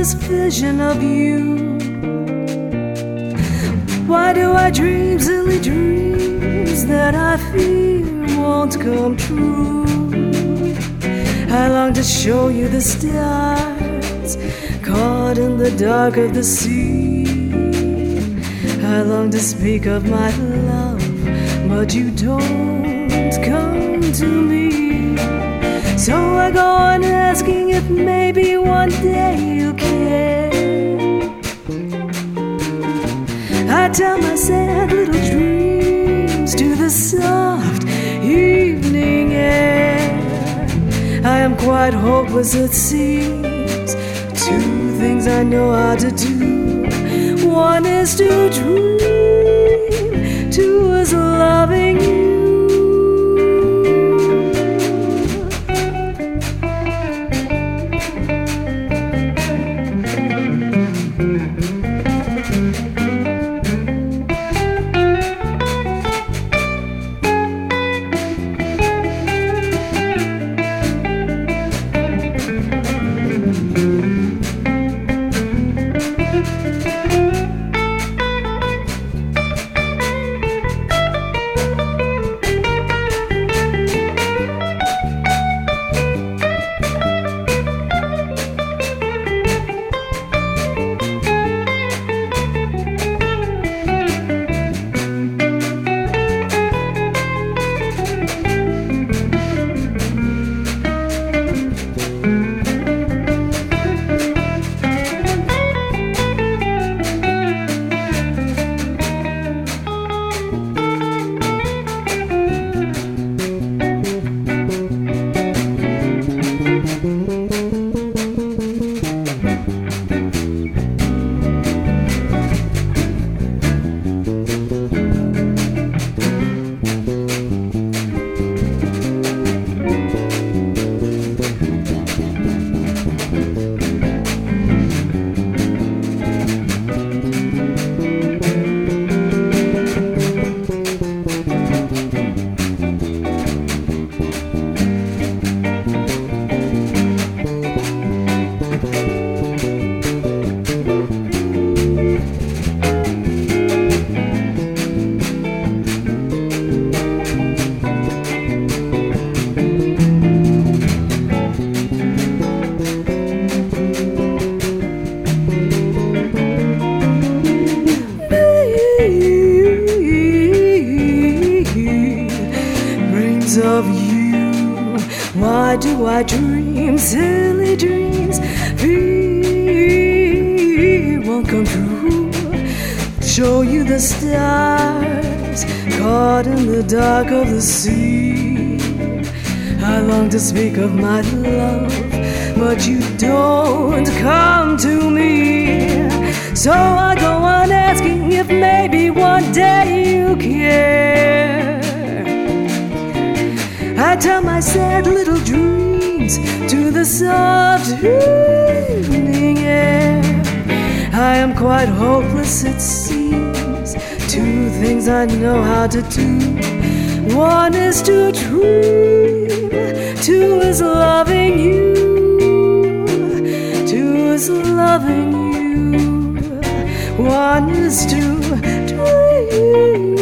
this vision of you? Why do I dream silly dreams that I fear won't come true? I long to show you the stars caught in the dark of the sea. I long to speak of my love, but you don't come to me. So I go on asking if maybe one day you'll care. I tell my sad little dreams to the soft evening air. I am quite hopeless, it seems. Two things I know how to do. One is to dream, two is loving you. Of you, why do I dream silly dreams? Fear won't come true. Show you the stars caught in the dark of the sea. I long to speak of my love, but you don't come to me. So I go on asking if maybe one day you care. I tell my sad little dreams to the soft evening air. I am quite hopeless, it seems. Two things I know how to do. One is to dream, two is loving you. Two is loving you. One is to dream.